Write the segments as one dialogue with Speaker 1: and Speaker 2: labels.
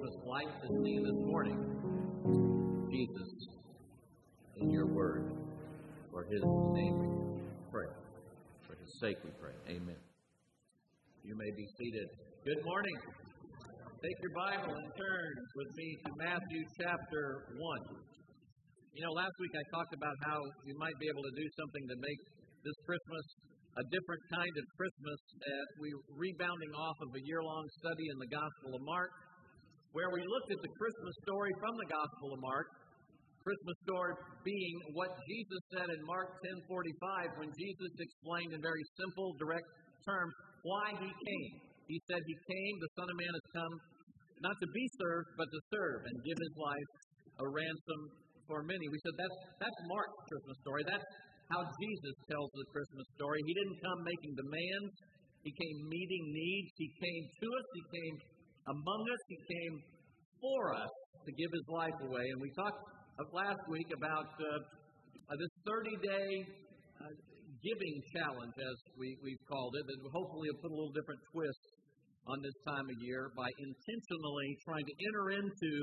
Speaker 1: Christmas light to see this morning. Jesus, in your word, for his name we pray. For his sake we pray. Amen. You may be seated. Good morning. Take your Bible and turn with me to Matthew chapter 1. Last week I talked about how you might be able to do something to make this Christmas a different kind of Christmas as we're rebounding off of a year-long study in the Gospel of Mark, where we looked at the Christmas story from the Gospel of Mark. Christmas story being what Jesus said in Mark 10:45 when Jesus explained in very simple, direct terms why he came. He said he came, the Son of Man has come, not to be served, but to serve and give his life a ransom for many. We said that's Mark's Christmas story. That's how Jesus tells the Christmas story. He didn't come making demands. He came meeting needs. He came to us. He came among us. He came for us to give his life away. And we talked last week about this 30-day giving challenge, as we've called it, that hopefully will put a little different twist on this time of year by intentionally trying to enter into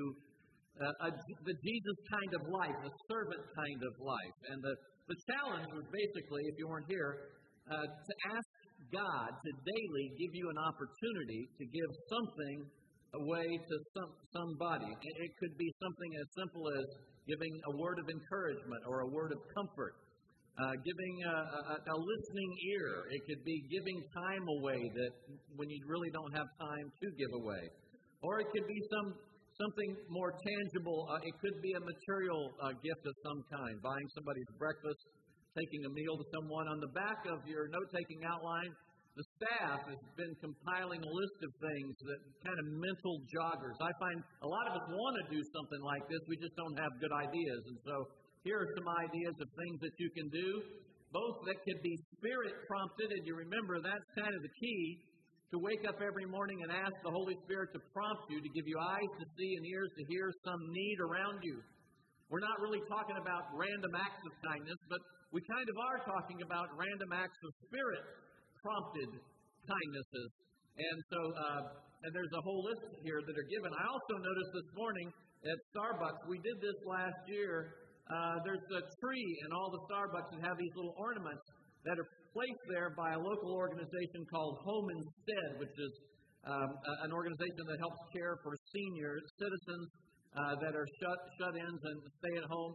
Speaker 1: the Jesus kind of life, the servant kind of life. And the challenge was basically, if you weren't here, to ask God to daily give you an opportunity to give something away to somebody. It could be something as simple as giving a word of encouragement or a word of comfort, giving a listening ear. It could be giving time away that when you really don't have time to give away. Or it could be something more tangible. It could be a material gift of some kind, buying somebody's breakfast, taking a meal to someone. On the back of your note-taking outline, the staff has been compiling a list of things, that kind of mental joggers. I find a lot of us want to do something like this. We just don't have good ideas. And so here are some ideas of things that you can do, both that could be Spirit-prompted, and you remember that's kind of the key, to wake up every morning and ask the Holy Spirit to prompt you, to give you eyes to see and ears to hear some need around you. We're not really talking about random acts of kindness, but we kind of are talking about random acts of Spirit-prompted kindnesses. And so and there's a whole list here that are given. I also noticed this morning at Starbucks, we did this last year, there's a tree in all the Starbucks that have these little ornaments that are placed there by a local organization called Home Instead, which is an organization that helps care for senior citizens that are shut-ins and stay at home.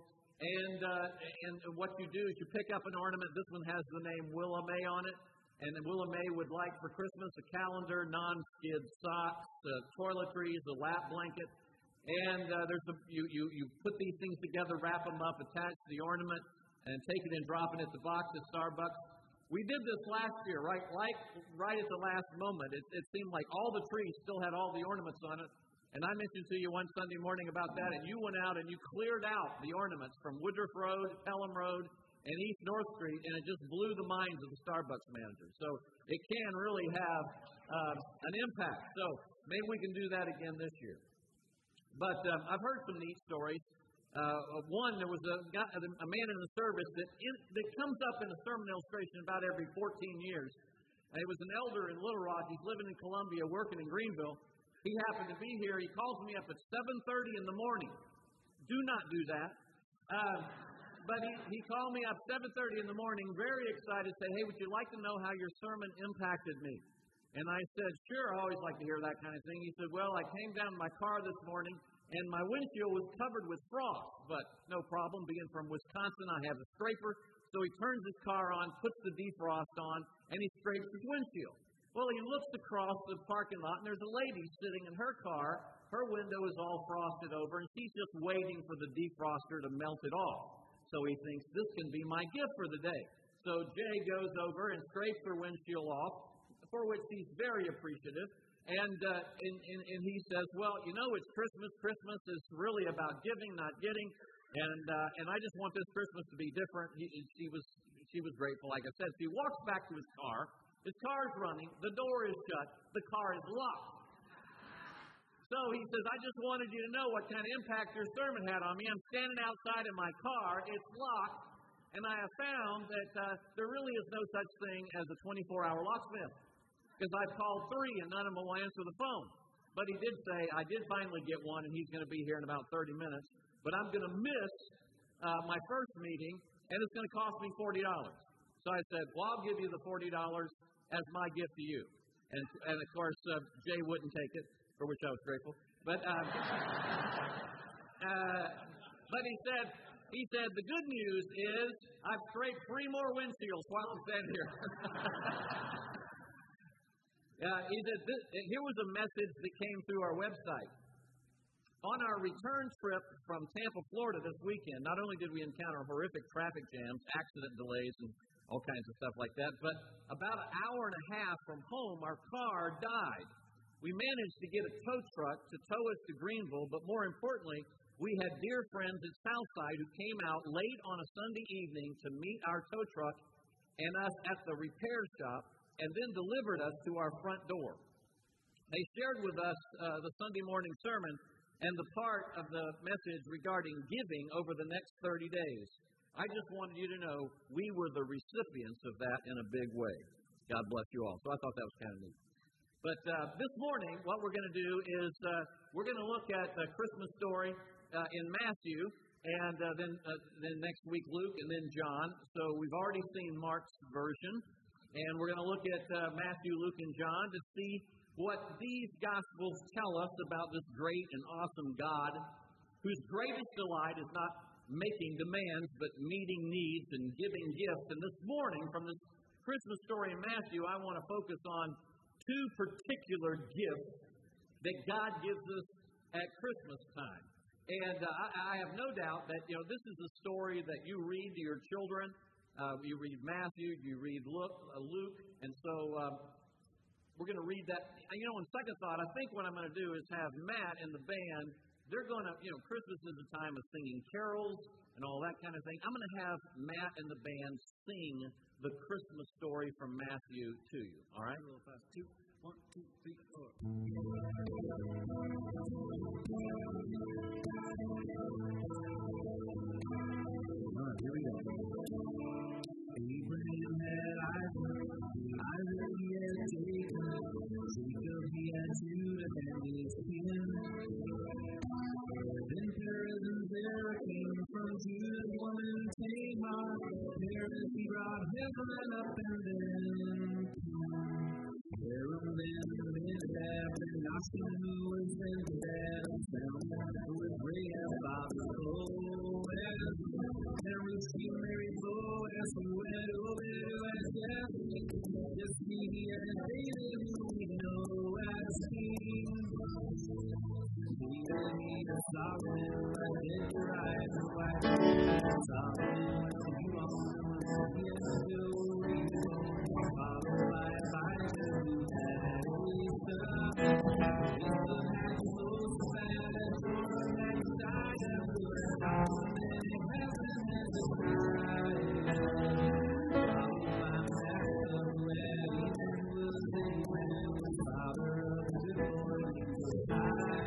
Speaker 1: And what you do is you pick up an ornament. This one has the name Willa May on it. And then Willa May would like for Christmas a calendar, non-skid socks, toiletries, a lap blanket. And you put these things together, wrap them up, attach the ornament, and take it and drop it at the box at Starbucks. We did this last year, right at the last moment. It seemed like all the trees still had all the ornaments on it. And I mentioned to you one Sunday morning about that, and you went out and you cleared out the ornaments from Woodruff Road, Pelham Road, and East North Street, and it just blew the minds of the Starbucks managers. So it can really have an impact. So maybe we can do that again this year. But I've heard some neat stories. One, there was a man in the service that comes up in a sermon illustration about every 14 years. And it was an elder in Little Rock. He's living in Columbia, working in Greenville. He happened to be here. He calls me up at 7:30 in the morning. Do not do that. But he called me up 7:30 in the morning, very excited, said, "Hey, would you like to know how your sermon impacted me?" And I said, "Sure, I always like to hear that kind of thing." He said, "Well, I came down to my car this morning, and my windshield was covered with frost, but no problem. Being from Wisconsin, I have a scraper." So he turns his car on, puts the defrost on, and he scrapes his windshield. Well, he looks across the parking lot, and there's a lady sitting in her car. Her window is all frosted over, and she's just waiting for the defroster to melt it off. So he thinks, this can be my gift for the day. So Jay goes over and scrapes her windshield off, for which he's very appreciative. And he says, "Well, it's Christmas. Christmas is really about giving, not getting. And I just want this Christmas to be different." She was grateful, like I said. So he walks back to his car. His car's running. The door is shut. The car is locked. So he says, "I just wanted you to know what kind of impact your sermon had on me. I'm standing outside in my car. It's locked. And I have found that there really is no such thing as a 24-hour locksmith. Because I've called 3 and none of them will answer the phone. But he did say, I did finally get one, and he's going to be here in about 30 minutes. But I'm going to miss my first meeting, and it's going to cost me $40. So I said, well, I'll give you the $40 as my gift to you. And of course, Jay wouldn't take it, for which I was grateful. But he said, the good news is I've scraped 3 more windshields while I'm standing here. He said, here was a message that came through our website. On our return trip from Tampa, Florida this weekend, not only did we encounter horrific traffic jams, accident delays, and all kinds of stuff like that, but about an hour and a half from home, our car died. We managed to get a tow truck to tow us to Greenville, but more importantly, we had dear friends at Southside who came out late on a Sunday evening to meet our tow truck and us at the repair shop, and then delivered us to our front door. They shared with us the Sunday morning sermon and the part of the message regarding giving over the next 30 days. I just wanted you to know we were the recipients of that in a big way. God bless you all. So I thought that was kind of neat. But this morning, what we're going to do is we're going to look at the Christmas story in Matthew, and then next week Luke, and then John. So we've already seen Mark's version. And we're going to look at Matthew, Luke, and John to see what these Gospels tell us about this great and awesome God, whose greatest delight is not making demands, but meeting needs and giving gifts. And this morning, from this Christmas story in Matthew, I want to focus on 2 particular gifts that God gives us at Christmas time. And I have no doubt that, this is a story that you read to your children. You read Matthew, you read Luke, and so we're going to read that. On second thought, I think what I'm going to do is have Matt and the band. They're going to, Christmas is a time of singing carols and all that kind of thing. I'm going to have Matt and the band sing the Christmas story from Matthew to you. All right? Real fast. 2, 1, 2, 3, 4. All right, here we go. Abraham had Isaac, Isaac he had Jacob, Jacob he had Judah and his kin. Then Perez and Zerah came from Judah's woman Tamar. Perez he brought Hezron up, and then Aaron then Minadab, and Nahshon who was then Gad, Salmon who was Rahab, father Boaz. And Ruth she married Boaz, who had Obed, who had Jesse, Jesse he had David, who we know as king. David he had Solomon, and Uriah the wife, Solomon he had Joey, followed by Abijah, who had Asa, Asa had Jehoshaphat, and Joram had Uzziah, who had Solomon in heaven as a bride, followed by Manasseh, who had Ethan, who was Abraham, the father of Jehoram and Josiah,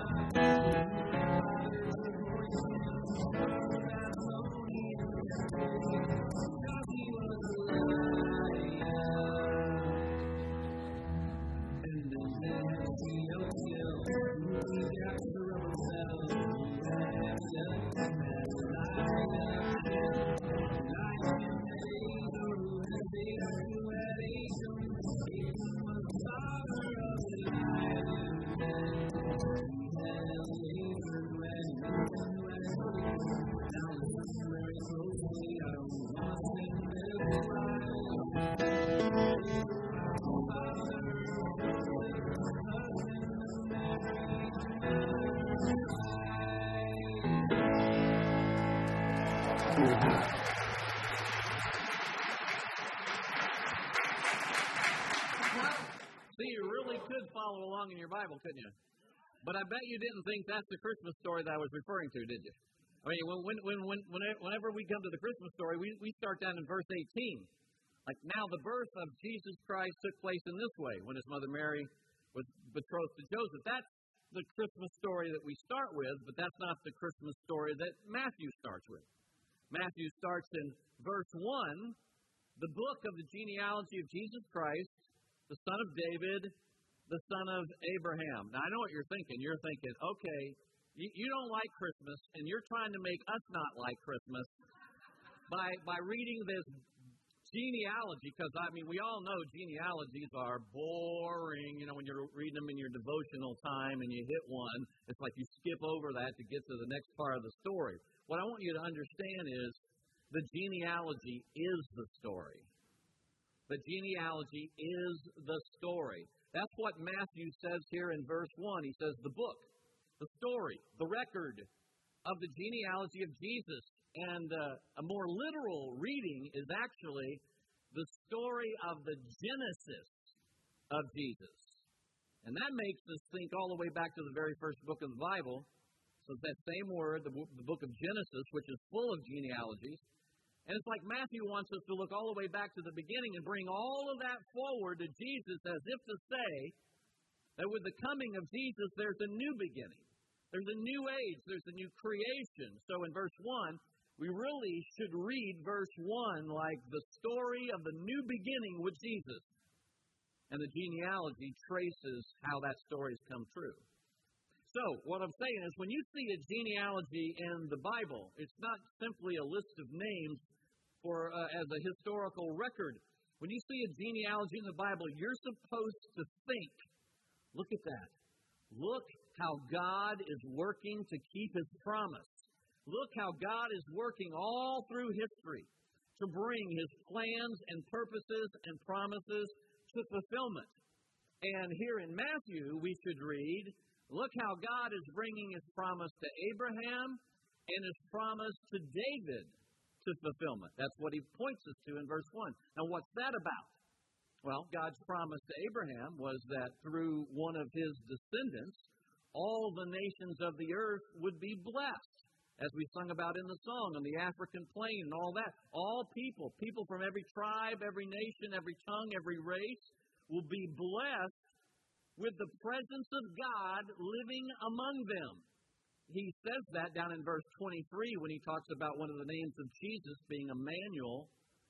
Speaker 1: See, you really could follow along in your Bible, couldn't you? But I bet you didn't think that's the Christmas story that I was referring to, did you? I mean, whenever we come to the Christmas story, we start down in verse 18. Like, now the birth of Jesus Christ took place in this way, when his mother Mary was betrothed to Joseph. That's the Christmas story that we start with, but that's not the Christmas story that Matthew starts with. Matthew starts in verse 1, the book of the genealogy of Jesus Christ, the son of David, the son of Abraham. Now, I know what you're thinking. You're thinking, okay, you don't like Christmas, and you're trying to make us not like Christmas by reading this genealogy, because, we all know genealogies are boring. When you're reading them in your devotional time and you hit one, it's like you skip over that to get to the next part of the story. What I want you to understand is the genealogy is the story. The genealogy is the story. That's what Matthew says here in verse 1. He says the book, the story, the record of the genealogy of Jesus. And a more literal reading is actually the story of the Genesis of Jesus. And that makes us think all the way back to the very first book of the Bible. So it's that same word, the book of Genesis, which is full of genealogies. And it's like Matthew wants us to look all the way back to the beginning and bring all of that forward to Jesus, as if to say that with the coming of Jesus, there's a new beginning. There's a new age. There's a new creation. So in verse 1, we really should read verse 1 like the story of the new beginning with Jesus. And the genealogy traces how that story has come true. So, what I'm saying is, when you see a genealogy in the Bible, it's not simply a list of names as a historical record. When you see a genealogy in the Bible, you're supposed to think, look at that. Look how God is working to keep His promise. Look how God is working all through history to bring His plans and purposes and promises to fulfillment. And here in Matthew, we should read, look how God is bringing His promise to Abraham and His promise to David to fulfillment. That's what He points us to in verse 1. Now, what's that about? Well, God's promise to Abraham was that through one of his descendants, all the nations of the earth would be blessed. As we sung about in the song, on the African plain and all that. All people from every tribe, every nation, every tongue, every race, will be blessed with the presence of God living among them. He says that down in verse 23 when he talks about one of the names of Jesus being Emmanuel,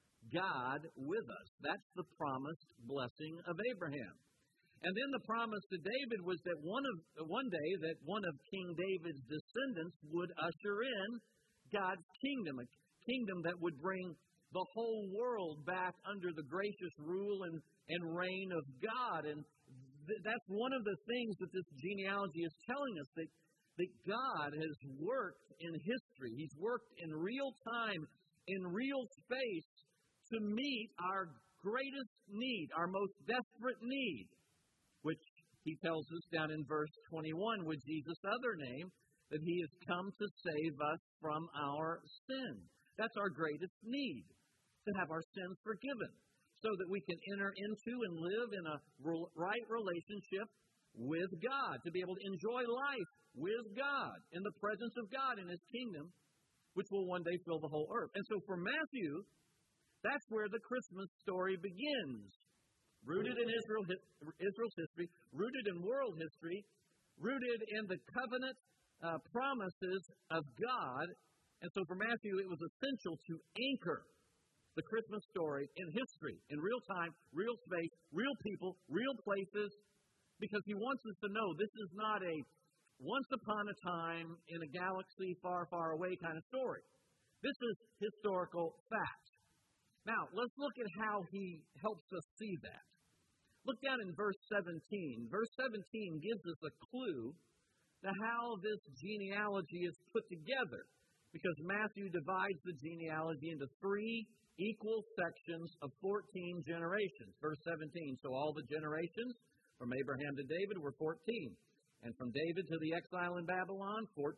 Speaker 1: God with us. That's the promised blessing of Abraham. And then the promise to David was that one day that one of King David's descendants would usher in God's kingdom, a kingdom that would bring the whole world back under the gracious rule and reign of God. And that's one of the things that this genealogy is telling us, that God has worked in history. He's worked in real time, in real space, to meet our greatest need, our most desperate need, which He tells us down in verse 21 with Jesus' other name, that He has come to save us from our sin. That's our greatest need, to have our sins forgiven, so that we can enter into and live in a right relationship with God, to be able to enjoy life with God, in the presence of God in His kingdom, which will one day fill the whole earth. And so for Matthew, that's where the Christmas story begins. Rooted in Israel's history, rooted in world history, rooted in the covenant promises of God. And so for Matthew, it was essential to anchor the Christmas story in history, in real time, real space, real people, real places, because he wants us to know this is not a once upon a time in a galaxy far, far away kind of story. This is historical fact. Now, let's look at how he helps us see that. Look down in verse 17. Verse 17 gives us a clue to how this genealogy is put together, because Matthew divides the genealogy into 3 equal sections of 14 generations. Verse 17, so all the generations from Abraham to David were 14. And from David to the exile in Babylon, 14.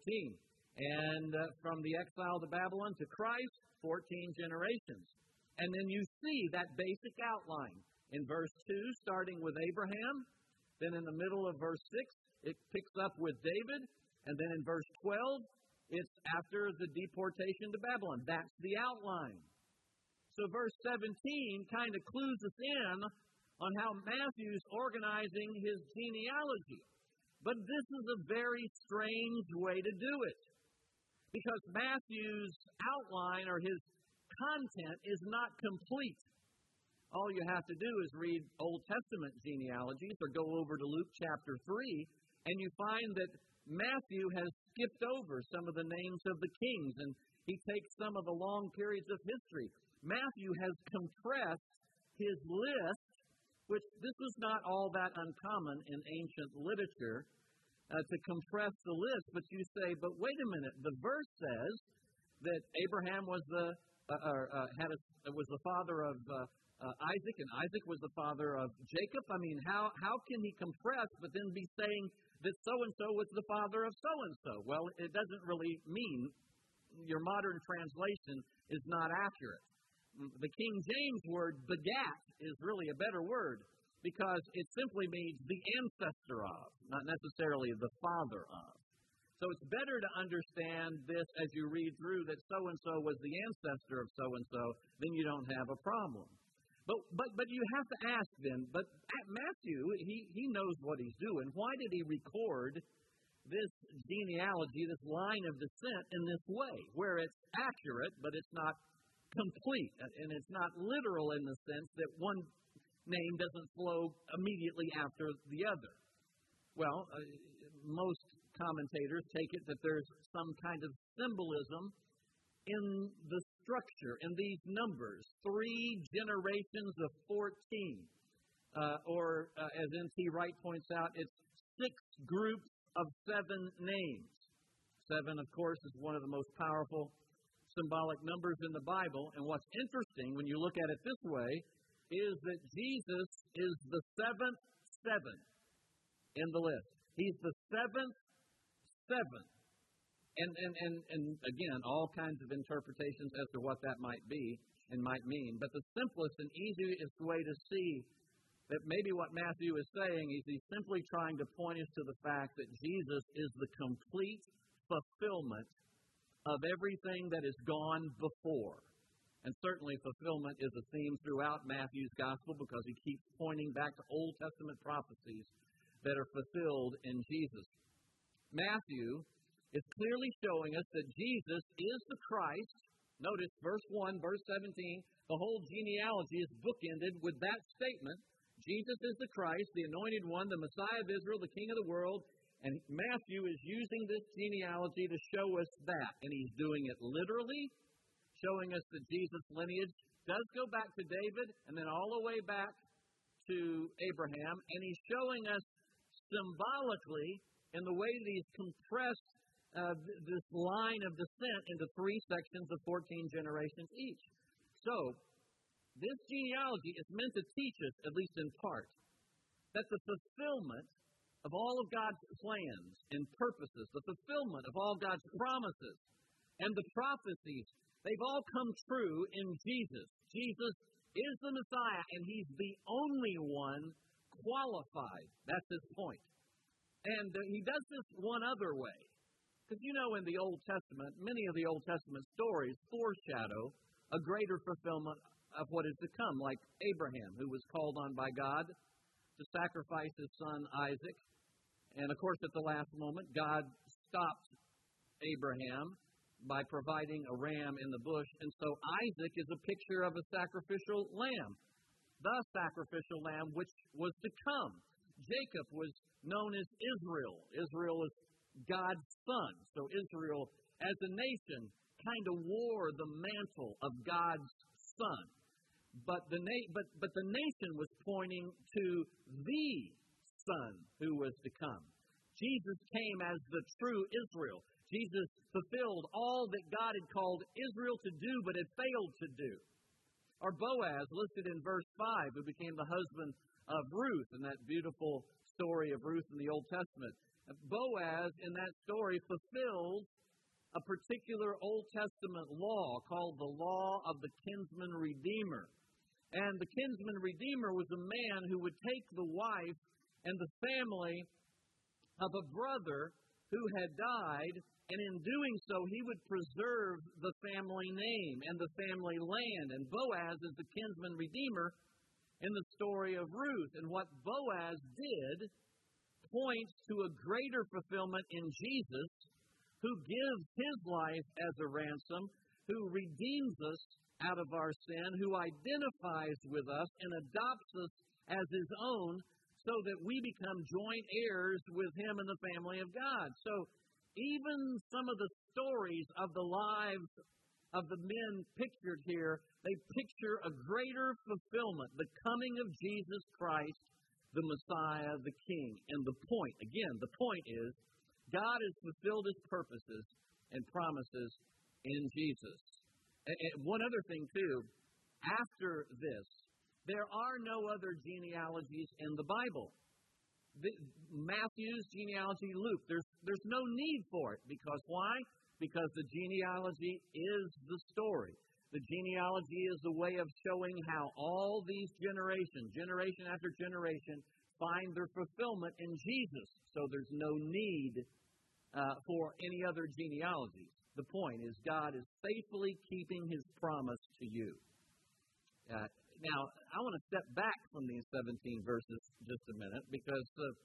Speaker 1: And from the exile to Babylon to Christ, 14 generations. And then you see that basic outline. In verse 2, starting with Abraham. Then in the middle of verse 6, it picks up with David. And then in verse 12, it's after the deportation to Babylon. That's the outline. So verse 17 kind of clues us in on how Matthew's organizing his genealogy. But this is a very strange way to do it, because Matthew's outline or his content is not complete.
Speaker 2: all you have to do is read Old Testament genealogies or go over to Luke chapter 3, and you find that Matthew has skipped over some of the names of the kings, and he takes some of the long periods of history. Matthew has compressed his list, which this was not all that uncommon in ancient literature, to compress the list. But you say, but wait a minute, the verse says that Abraham was the father of Isaac, and Isaac was the father of Jacob. I mean, how can he compress but then be saying that so-and-so was the father of so-and-so? Well, it doesn't really mean. Your modern translation is not accurate. The King James word, begat, is really a better word because it simply means the ancestor of, not necessarily the father of. So it's better to understand this as you read through that so-and-so was the ancestor of so-and-so, then you don't have a problem. But you have to ask then, but Matthew, he knows what he's doing. Why did he record this genealogy, this line of descent in this way, where it's accurate, but it's not complete, and it's not literal in the sense that one name doesn't flow immediately after the other? Well, most commentators take it that there's some kind of symbolism in the structure, in these numbers, 3 generations of 14, or as N.T. Wright points out, it's 6 groups of 7 names. 7, of course, is one of the most powerful symbolic numbers in the Bible. And what's interesting when you look at it this way is that Jesus is the 7th 7 in the list. He's the 7th 7. And again, all kinds of interpretations as to what that might be and might mean. But the simplest and easiest way to see that maybe what Matthew is saying is he's simply trying to point us to the fact that Jesus is the complete fulfillment of everything that has gone before. And certainly fulfillment is a theme throughout Matthew's gospel because he keeps pointing back to Old Testament prophecies that are fulfilled in Jesus. Matthew is clearly showing us that Jesus is the Christ. Notice verse 1, verse 17, the whole genealogy is bookended with that statement. Jesus is the Christ, the anointed one, the Messiah of Israel, the King of the world. And Matthew is using this genealogy to show us that. And he's doing it literally, showing us that Jesus' lineage does go back to David and then all the way back to Abraham. And he's showing us symbolically in the way that he's compressed this line of descent into 3 sections of 14 generations each. So, this genealogy is meant to teach us, at least in part, that the fulfillment of all of God's plans and purposes, the fulfillment of all God's promises and the prophecies, they've all come true in Jesus. Jesus is the Messiah, and He's the only one qualified. That's His point. And He does this one other way. Because you know in the Old Testament, many of the Old Testament stories foreshadow a greater fulfillment of what is to come, like Abraham, who was called on by God to sacrifice his son Isaac. And of course, at the last moment, God stopped Abraham by providing a ram in the bush. And so Isaac is a picture of a sacrificial lamb, the sacrificial lamb which was to come. Jacob was known as Israel. Israel is God's son. So Israel, as a nation, kind of wore the mantle of God's son. But the nation was pointing to the Son who was to come. Jesus came as the true Israel. Jesus fulfilled all that God had called Israel to do, but had failed to do. Or Boaz, listed in verse 5, who became the husband of Ruth, in that beautiful story of Ruth in the Old Testament. Boaz, in that story, fulfilled a particular Old Testament law called the law of the kinsman redeemer. And the kinsman redeemer was a man who would take the wife and the family of a brother who had died, and in doing so, he would preserve the family name and the family land. And Boaz is the kinsman redeemer in the story of Ruth. And what Boaz did points to a greater fulfillment in Jesus, who gives His life as a ransom, who redeems us out of our sin, who identifies with us and adopts us as His own so that we become joint heirs with Him in the family of God. So even some of the stories of the lives of the men pictured here, they picture a greater fulfillment, the coming of Jesus Christ, the Messiah, the King. And the point is, God has fulfilled His purposes and promises in Jesus. And one other thing, too, after this, there are no other genealogies in the Bible. Matthew's genealogy, Luke, there's no need for it. Because why? Because the genealogy is the story. The genealogy is a way of showing how all these generations, generation after generation, find their fulfillment in Jesus. So there's no need for any other genealogies. The point is, God is faithfully keeping His promise to you. Now, I want to step back from these 17 verses just a minute, because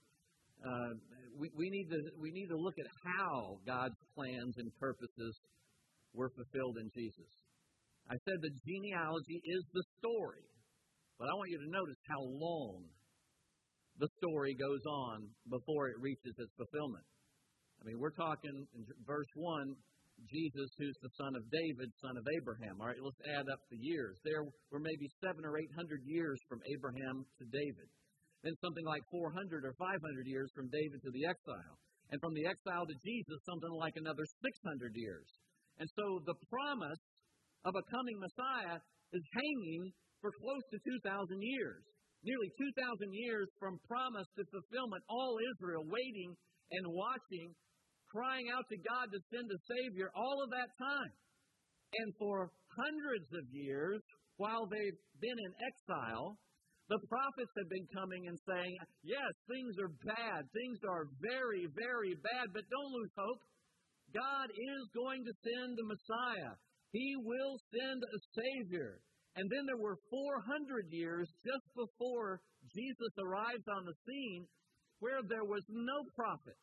Speaker 2: we need to look at how God's plans and purposes were fulfilled in Jesus. I said the genealogy is the story, but I want you to notice how long the story goes on before it reaches its fulfillment. I mean, we're talking in verse 1, Jesus, who's the son of David, son of Abraham. All right, let's add up the years. There were maybe 700 or 800 years from Abraham to David. Then something like 400 or 500 years from David to the exile. And from the exile to Jesus, something like another 600 years. And so the promise of a coming Messiah is hanging for close to 2,000 years. Nearly 2,000 years from promise to fulfillment, all Israel waiting and watching, crying out to God to send a Savior, all of that time. And for hundreds of years, while they've been in exile, the prophets have been coming and saying, yes, things are bad. Things are very, very bad, but don't lose hope. God is going to send the Messiah. He will send a Savior. And then there were 400 years just before Jesus arrives on the scene where there was no prophet,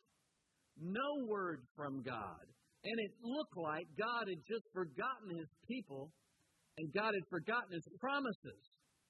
Speaker 2: no word from God. And it looked like God had just forgotten His people and God had forgotten His promises.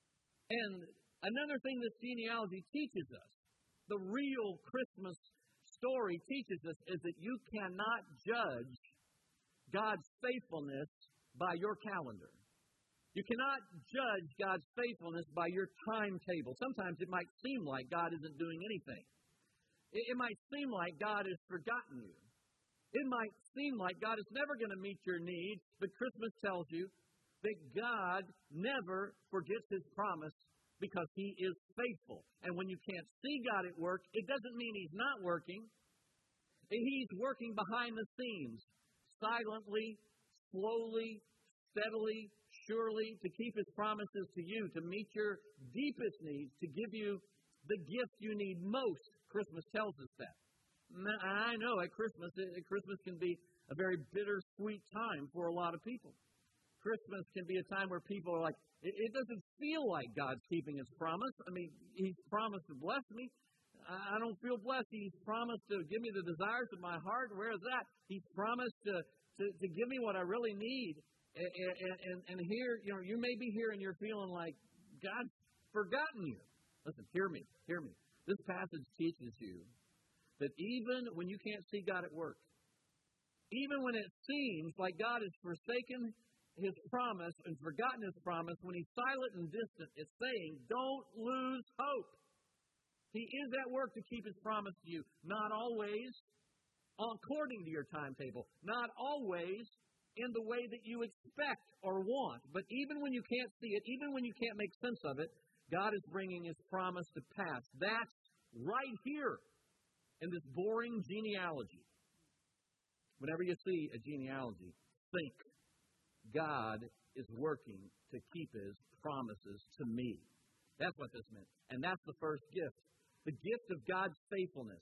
Speaker 2: And another thing this genealogy teaches us, the real Christmas story teaches us, is that you cannot judge God's faithfulness by your calendar. You cannot judge God's faithfulness by your timetable. Sometimes it might seem like God isn't doing anything. It might seem like God has forgotten you. It might seem like God is never going to meet your needs, but Christmas tells you that God never forgets His promise because He is faithful. And when you can't see God at work, it doesn't mean He's not working. He's working behind the scenes, silently, slowly, steadily, surely, to keep His promises to you, to meet your deepest needs, to give you the gift you need most. Christmas tells us that. I know at Christmas can be a very bittersweet time for a lot of people. Christmas can be a time where people are like, it doesn't feel like God's keeping His promise. I mean, He's promised to bless me. I don't feel blessed. He's promised to give me the desires of my heart. Where is that? He's promised to give me what I really need. And here, you may be here and you're feeling like God's forgotten you. Listen, hear me. This passage teaches you that even when you can't see God at work, even when it seems like God has forsaken His promise and forgotten His promise, when He's silent and distant, it's saying, don't lose hope. He is at work to keep His promise to you. Not always according to your timetable. Not always in the way that you expect or want. But even when you can't see it, even when you can't make sense of it, God is bringing His promise to pass. That's right here in this boring genealogy. Whenever you see a genealogy, think, God is working to keep His promises to me. That's what this meant. And that's the first gift. The gift of God's faithfulness.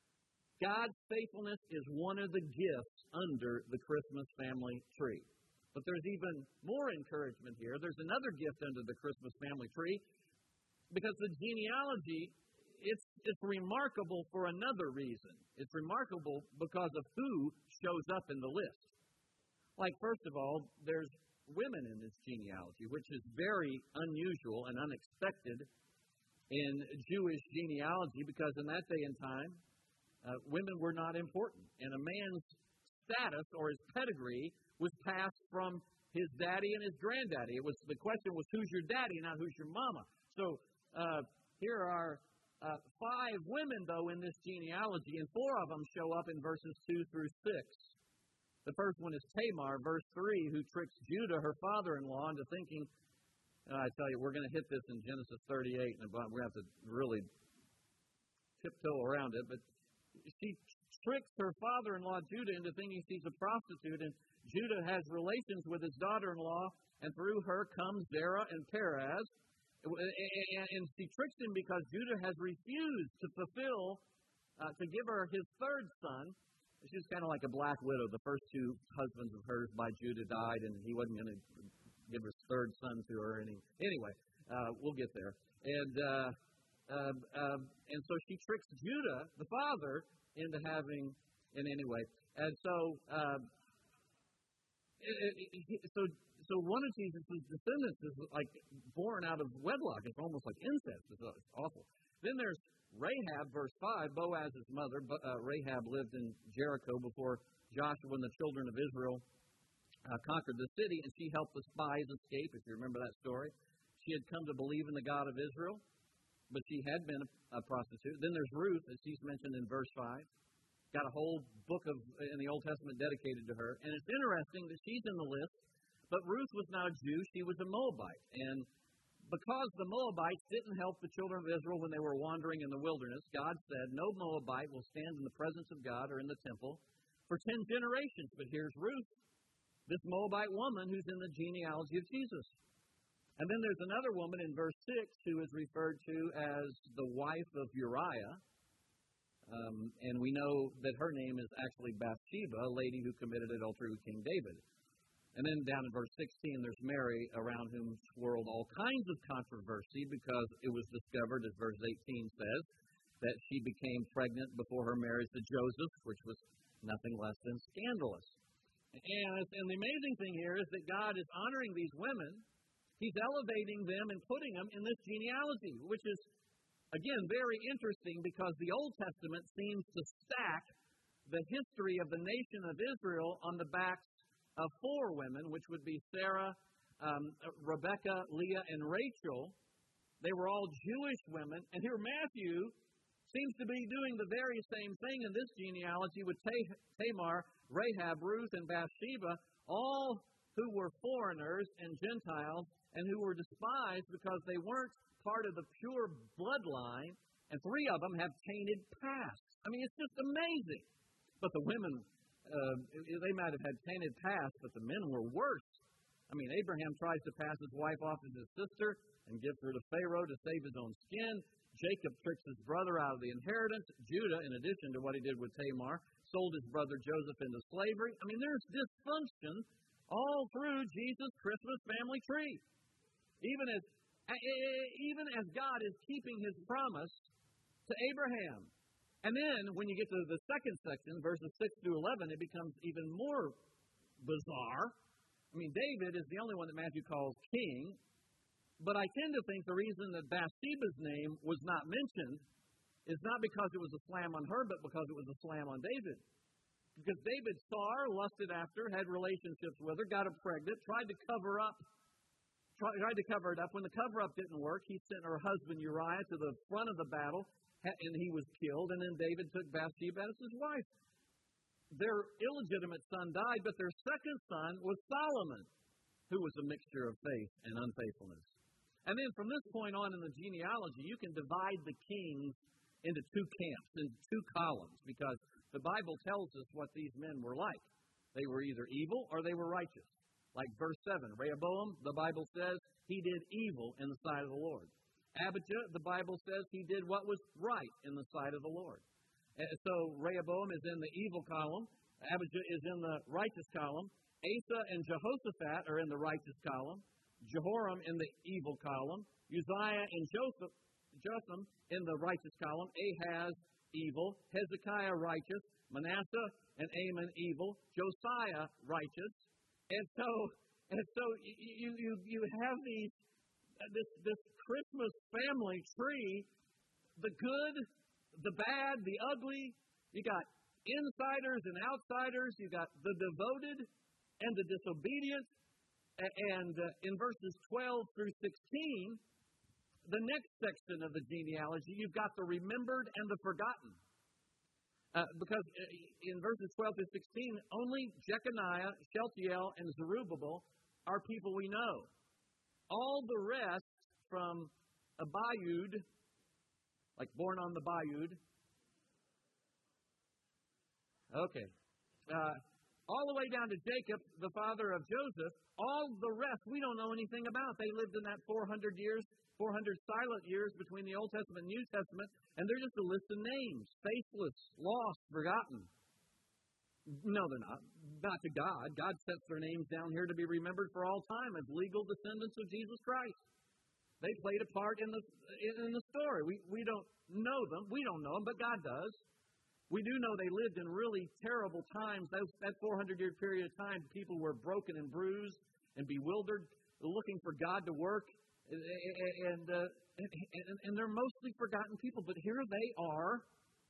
Speaker 2: God's faithfulness is one of the gifts under the Christmas family tree. But there's even more encouragement here. There's another gift under the Christmas family tree, because the genealogy, it's remarkable for another reason. It's remarkable because of who shows up in the list. Like, first of all, there's women in this genealogy, which is very unusual and unexpected in Jewish genealogy, because in that day and time, women were not important. And a man's status or his pedigree was passed from his daddy and his granddaddy. The question was, who's your daddy, not who's your mama? So here are 5 women, though, in this genealogy, and 4 of them show up in verses 2 through 6. The first one is Tamar, verse 3, who tricks Judah, her father-in-law, into thinking, I tell you, we're going to hit this in Genesis 38, and we're going to have to really tiptoe around it, but she tricks her father-in-law, Judah, into thinking she's a prostitute, and Judah has relations with his daughter-in-law, and through her comes Zerah and Perez. And she tricks him because Judah has refused to fulfill, to give her his 3rd son. She's kind of like a black widow. The first 2 husbands of hers by Judah died, and he wasn't going to give his 3rd son to her. Anyway, we'll get there. And so she tricks Judah, the father, into having, and anyway. And so, so one of Jesus' descendants is like born out of wedlock. It's almost like incest. It's awful. Then there's Rahab, verse 5, Boaz's mother. Rahab lived in Jericho before Joshua and the children of Israel conquered the city, and she helped the spies escape, if you remember that story. She had come to believe in the God of Israel, but she had been a prostitute. Then there's Ruth, as she's mentioned in verse 5. Got a whole book in the Old Testament dedicated to her. And it's interesting that she's in the list, but Ruth was not a Jew. She was a Moabite. And because the Moabites didn't help the children of Israel when they were wandering in the wilderness, God said, no Moabite will stand in the presence of God or in the temple for 10 generations. But here's Ruth, this Moabite woman who's in the genealogy of Jesus. And then there's another woman in verse 6 who is referred to as the wife of Uriah. And we know that her name is actually Bathsheba, a lady who committed adultery with King David. And then down in verse 16, there's Mary, around whom swirled all kinds of controversy because it was discovered, as verse 18 says, that she became pregnant before her marriage to Joseph, which was nothing less than scandalous. And the amazing thing here is that God is honoring these women. He's elevating them and putting them in this genealogy, which is, again, very interesting because the Old Testament seems to stack the history of the nation of Israel on the backs of 4 women, which would be Sarah, Rebekah, Leah, and Rachel. They were all Jewish women. And here Matthew seems to be doing the very same thing in this genealogy with Tamar, Rahab, Ruth, and Bathsheba, all who were foreigners and Gentiles and who were despised because they weren't part of the pure bloodline, and 3 of them have tainted pasts. I mean, it's just amazing. But the women, they might have had tainted pasts, but the men were worse. I mean, Abraham tries to pass his wife off as his sister and gives her to Pharaoh to save his own skin. Jacob tricks his brother out of the inheritance. Judah, in addition to what he did with Tamar, sold his brother Joseph into slavery. I mean, there's dysfunction all through Jesus' Christmas family tree. Even as God is keeping His promise to Abraham. And then, when you get to the second section, verses 6 through 11, it becomes even more bizarre. I mean, David is the only one that Matthew calls king. But I tend to think the reason that Bathsheba's name was not mentioned is not because it was a slam on her, but because it was a slam on David. Because David saw her, lusted after, had relationships with her, got her pregnant, tried to cover it up. When the cover-up didn't work, he sent her husband Uriah to the front of the battle, and he was killed. And then David took Bathsheba as his wife. Their illegitimate son died, but their second son was Solomon, who was a mixture of faith and unfaithfulness. And then from this point on in the genealogy, you can divide the kings into 2 camps, into 2 columns, because the Bible tells us what these men were like. They were either evil or they were righteous. Like verse 7, Rehoboam, the Bible says, he did evil in the sight of the Lord. Abijah, the Bible says, he did what was right in the sight of the Lord. So Rehoboam is in the evil column. Abijah is in the righteous column. Asa and Jehoshaphat are in the righteous column. Jehoram in the evil column. Uzziah and Jotham in the righteous column. Ahaz, evil. Hezekiah, righteous. Manasseh and Amon, evil. Josiah, righteous. And so And so you have this Christmas family tree, the good, the bad, the ugly. You got insiders and outsiders. You got the devoted and the disobedient. And in verses 12 through 16, the next section of the genealogy, you've got the remembered and the forgotten. Because in verses 12 through 16, only Jeconiah, Shealtiel, and Zerubbabel are people we know. All the rest from Abiud, like born on the Bayou. Okay. All the way down to Jacob, the father of Joseph, all the rest we don't know anything about. They lived in that 400 silent years between the Old Testament and New Testament, and they're just a list of names. Faithless, lost, forgotten. No, they're not. Not to God. God sets their names down here to be remembered for all time as legal descendants of Jesus Christ. They played a part in the story. We don't know them. We don't know them, but God does. We do know they lived in really terrible times. That 400-year period of time, people were broken and bruised and bewildered, looking for God to work. And they're mostly forgotten people. But here they are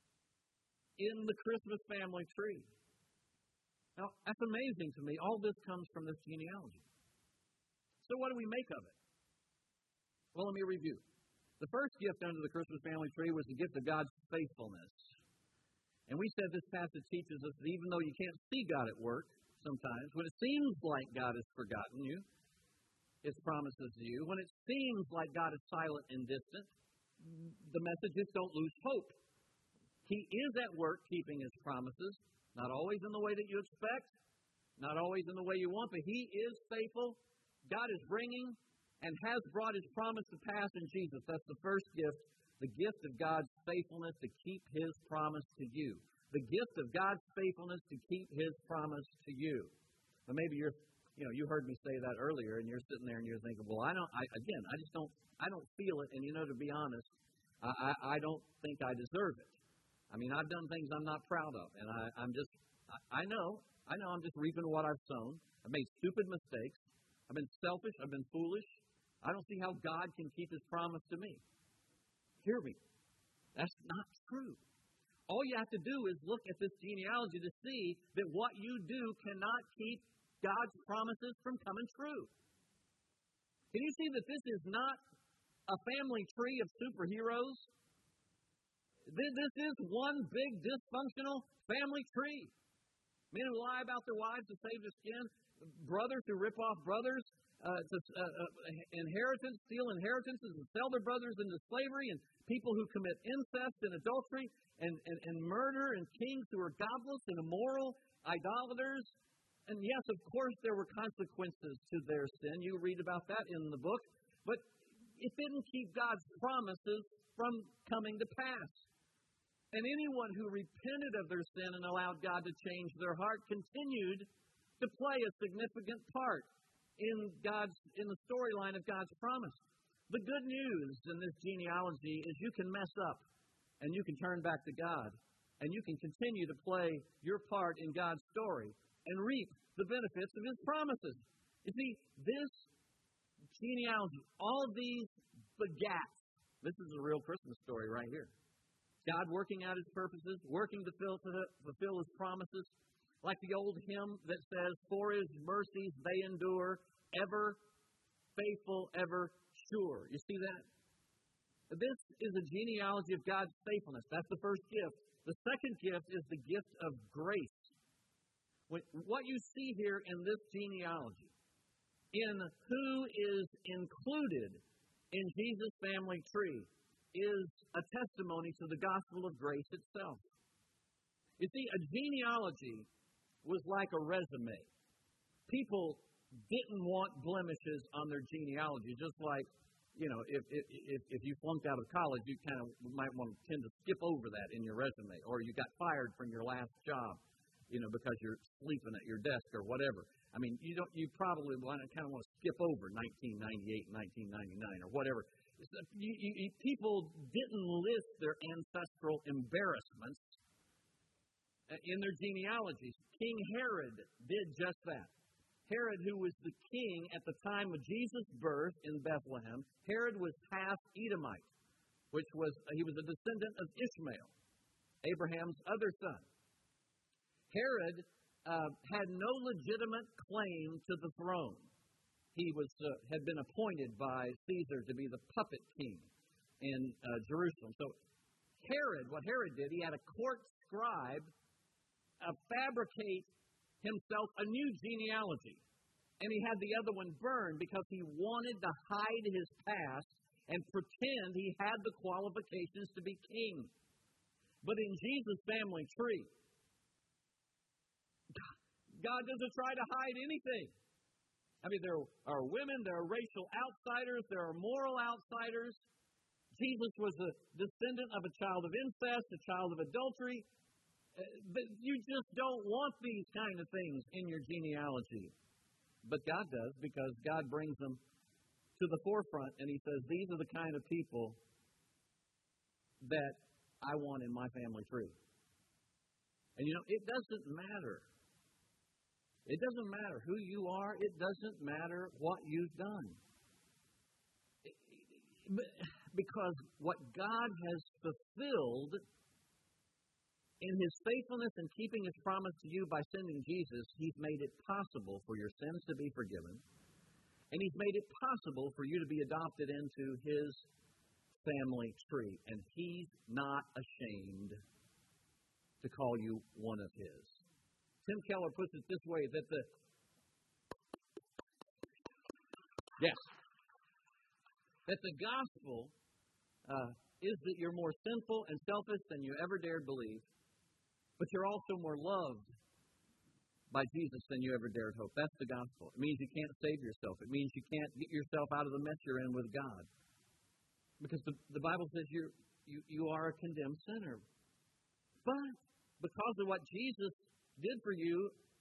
Speaker 2: in the Christmas family tree. Now, that's amazing to me. All this comes from this genealogy. So what do we make of it? Well, let me review. The first gift under the Christmas family tree was the gift of God's faithfulness. And we said this passage teaches us that even though you can't see God at work sometimes, when it seems like God has forgotten you, His promises to you, when it seems like God is silent and distant, the message is don't lose hope. He is at work keeping His promises. Not always in the way that you expect, not always in the way you want, but He is faithful. God is bringing and has brought His promise to pass in Jesus. That's the first gift, the gift of God's faithfulness to keep His promise to you. The gift of God's faithfulness to keep His promise to you. But maybe you heard me say that earlier, and you're sitting there and you're thinking, well, I don't feel it, and to be honest, I don't think I deserve it. I mean, I've done things I'm not proud of, and I know I'm just reaping what I've sown. I've made stupid mistakes. I've been selfish. I've been foolish. I don't see how God can keep His promise to me. Hear me. That's not true. All you have to do is look at this genealogy to see that what you do cannot keep God's promises from coming true. Can you see that this is not a family tree of superheroes? This is one big dysfunctional family tree. Men who lie about their wives to save their skin, brothers who rip off brothers, steal inheritances and sell their brothers into slavery, and people who commit incest and adultery, and murder, and kings who are godless and immoral, idolaters. And yes, of course, there were consequences to their sin. You read about that in the book. But it didn't keep God's promises from coming to pass. And anyone who repented of their sin and allowed God to change their heart continued to play a significant part in the storyline of God's promise. The good news in this genealogy is you can mess up and you can turn back to God and you can continue to play your part in God's story and reap the benefits of His promises. You see, this genealogy, all these begats, this is a real Christmas story right here. God working out His purposes, working to fulfill His promises, like the old hymn that says, "For His mercies they endure, ever faithful, ever sure." You see that? This is a genealogy of God's faithfulness. That's the first gift. The second gift is the gift of grace. What you see here in this genealogy, in who is included in Jesus' family tree, is a testimony to the gospel of grace itself. You see, a genealogy was like a resume. People didn't want blemishes on their genealogy, just like, if you flunked out of college, you kind of might want to tend to skip over that in your resume, or you got fired from your last job, because you're sleeping at your desk or whatever. I mean, you probably kind of want to skip over 1998 and 1999 or whatever. People didn't list their ancestral embarrassments in their genealogies. King Herod did just that. Herod, who was the king at the time of Jesus' birth in Bethlehem, Herod was half Edomite, he was a descendant of Ishmael, Abraham's other son. Herod had no legitimate claim to the throne. He had been appointed by Caesar to be the puppet king in Jerusalem. So what Herod did, he had a court scribe fabricate himself a new genealogy. And he had the other one burned because he wanted to hide his past and pretend he had the qualifications to be king. But in Jesus' family tree, God doesn't try to hide anything. I mean, there are women, there are racial outsiders, there are moral outsiders. Jesus was a descendant of a child of incest, a child of adultery. But you just don't want these kind of things in your genealogy. But God does, because God brings them to the forefront, and He says, these are the kind of people that I want in my family tree. And it doesn't matter. It doesn't matter who you are. It doesn't matter what you've done. Because what God has fulfilled in His faithfulness and keeping His promise to you by sending Jesus, He's made it possible for your sins to be forgiven. And He's made it possible for you to be adopted into His family tree. And He's not ashamed to call you one of His. Tim Keller puts it this way, that the gospel is that you're more sinful and selfish than you ever dared believe, but you're also more loved by Jesus than you ever dared hope. That's the gospel. It means you can't save yourself. It means you can't get yourself out of the mess you're in with God. Because the Bible says you are a condemned sinner. But because of what Jesus did for you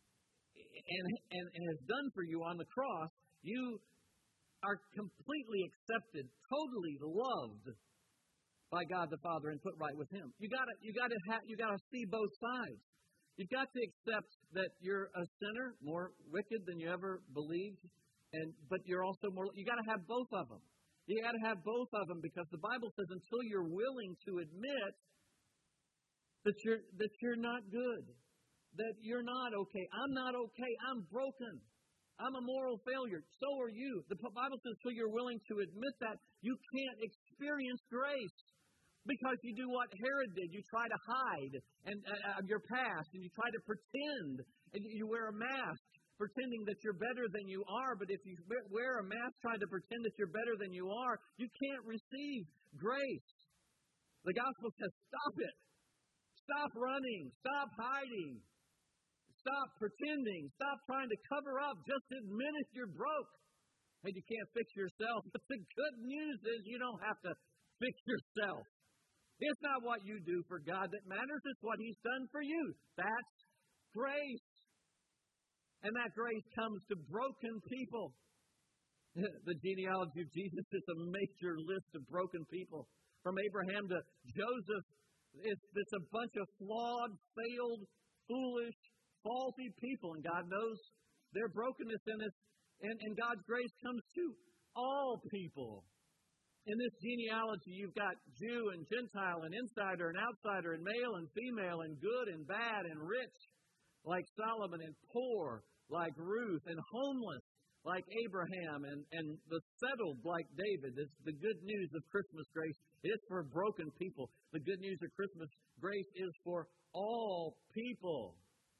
Speaker 2: and has done for you on the cross, you are completely accepted, totally loved by God the Father and put right with Him. You got to see both sides. You've got to accept that you're a sinner, more wicked than you ever believed, but you're also more. You got to have both of them. You got to have both of them, because the Bible says until you're willing to admit that you're not good, that you're not okay. I'm not okay. I'm broken. I'm a moral failure. So are you. The Bible says until you're willing to admit that, you can't experience grace. Because you do what Herod did. You try to hide your past, and you try to pretend, and you wear a mask pretending that you're better than you are. But if you wear a mask trying to pretend that you're better than you are, you can't receive grace. The gospel says, stop it. Stop running. Stop hiding. Stop pretending. Stop trying to cover up. Just admit it, you're broke. And you can't fix yourself. But the good news is you don't have to fix yourself. It's not what you do for God that matters. It's what He's done for you. That's grace. And that grace comes to broken people. The genealogy of Jesus is a major list of broken people. From Abraham to Joseph, it's a bunch of flawed, failed, foolish, faulty people. And God knows their brokenness in it. And God's grace comes to all people. In this genealogy, you've got Jew and Gentile and insider and outsider and male and female and good and bad and rich like Solomon and poor like Ruth and homeless like Abraham and the settled like David. It's the good news of Christmas grace. It's for broken people. The good news of Christmas grace is for all people.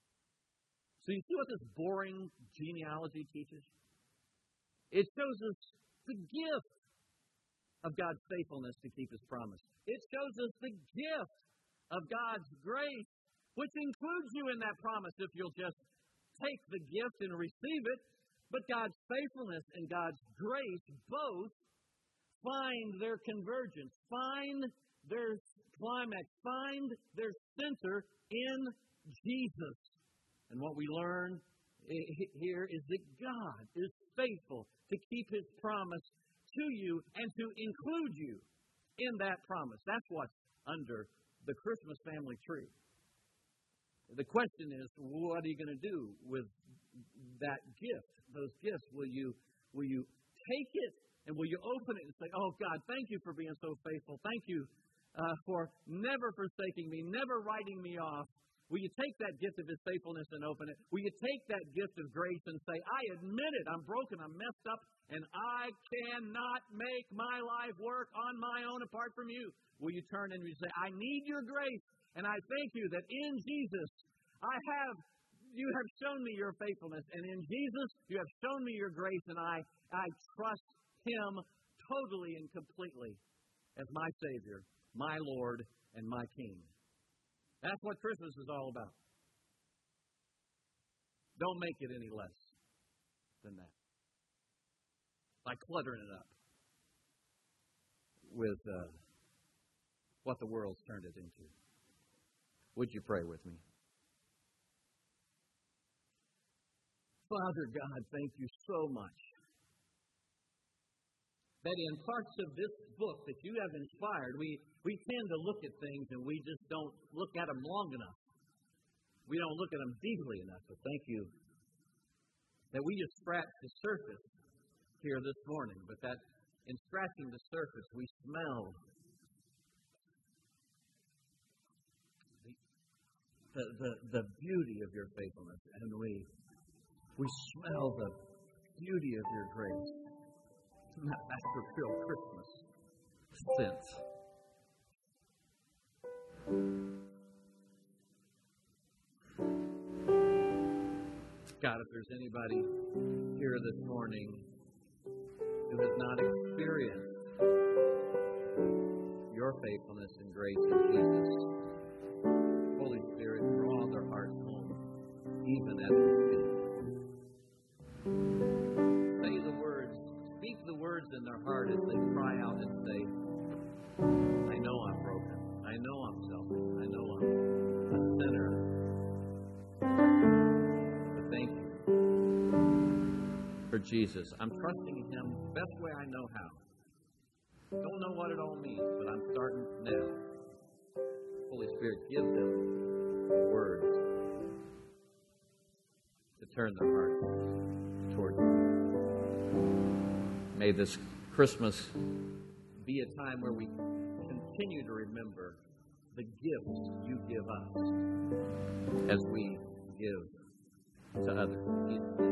Speaker 2: So you see what this boring genealogy teaches? It shows us the gift of God's faithfulness to keep His promise. It shows us the gift of God's grace, which includes you in that promise if you'll just take the gift and receive it. But God's faithfulness and God's grace both find their convergence, find their climax, find their center in Jesus. And what we learn here is that God is faithful to keep His promise to you and to include you in that promise. That's what's under the Christmas family tree. The question is, what are you going to do with that gift? Those gifts, will you take it and will you open it and say, "Oh God, thank you for being so faithful. Thank you for never forsaking me, never writing me off." Will you take that gift of His faithfulness and open it? Will you take that gift of grace and say, "I admit it, I'm broken, I'm messed up, and I cannot make my life work on my own apart from you"? Will you turn and you say, "I need your grace, and I thank you that in Jesus you have shown me your faithfulness, and in Jesus you have shown me your grace, and I trust Him totally and completely as my Savior, my Lord, and my King." That's what Christmas is all about. Don't make it any less than that by cluttering it up with what the world's turned it into. Would you pray with me? Father God, thank you so much that in parts of this book that you have inspired, we tend to look at things and we just don't look at them long enough. We don't look at them deeply enough. But thank you that we just scratched the surface here this morning. But that in scratching the surface, we smell the beauty of your faithfulness, and we smell the beauty of your grace. That's the real Christmas sense. God, if there's anybody here this morning who has not experienced your faithfulness and grace in Jesus, Holy Spirit, draw their hearts home, even at this feet. Say the words, speak the words in their heart as they cry out and say, "I know I'm broken. I know I'm selfish. I know I'm a sinner. But thank you for Jesus. I'm trusting Him the best way I know how. Don't know what it all means, but I'm starting now. Holy Spirit, give them words to turn their hearts toward you. May this Christmas be a time where we continue to remember the gifts you give us as we give to others.